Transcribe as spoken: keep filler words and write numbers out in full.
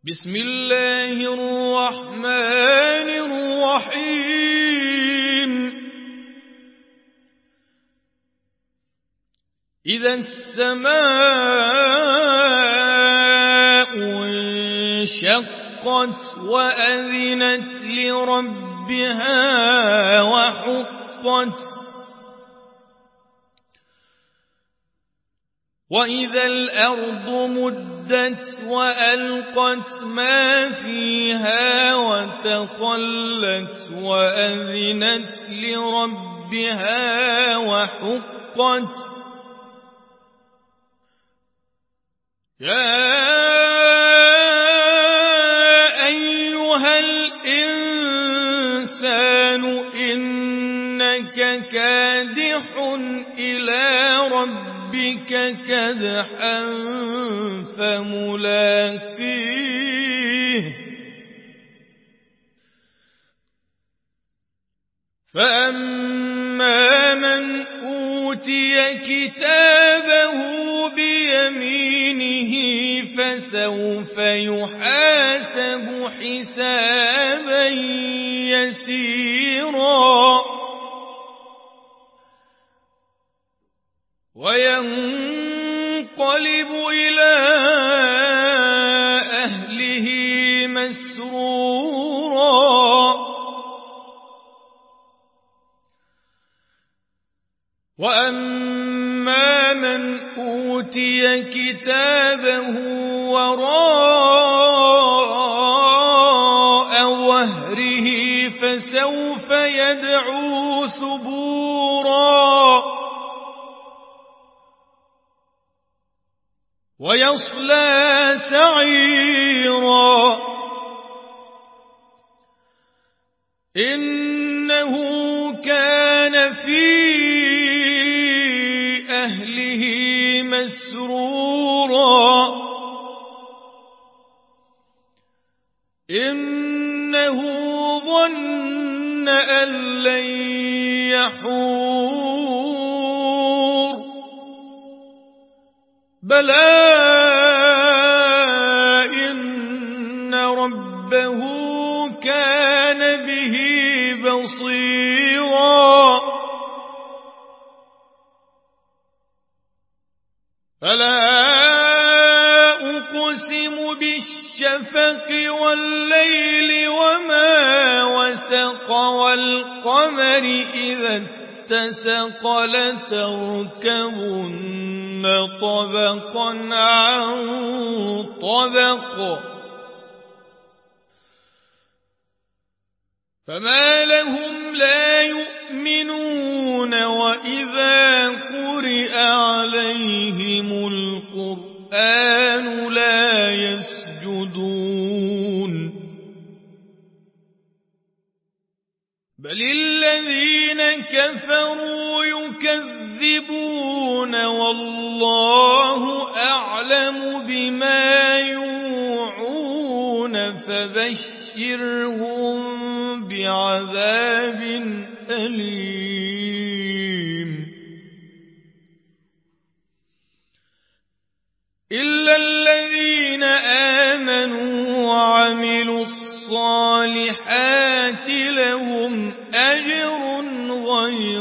بسم الله الرحمن الرحيم إذا السماء انشقت وأذنت لربها وحقت وإذا الأرض مدت وألقت ما فيها وتخلت وأذنت لربها وحقت يا أيها الإنسان إنك كادح إلى ربك ربك كدحا فملاقيه فأما من أوتي كتابه بيمينه فسوف يحاسب حسابا يسيرا وينقلب إلى أهله مسرورا وأما من أوتي كتابه وراء ظهره فسوف يدعو ثبورا ويصلى سعيرا إنه كان في أهله مسرورا إنه ظن أن لن يحور بلى إن ربه كان به بصيرا فلا أقسم بالشفق والليل وما وسق والقمر إذا اتسق لتركبن طبقا عن طبق فما لهم لا يؤمنون وإذا قرئ عليهم القرآن لا يسجدون بل الذين كفروا يكذبون والله أعلم بما يوعون فبشرهم بعذاب أليم إلا الذين آمنوا وعملوا الصالحات لهم أجر غير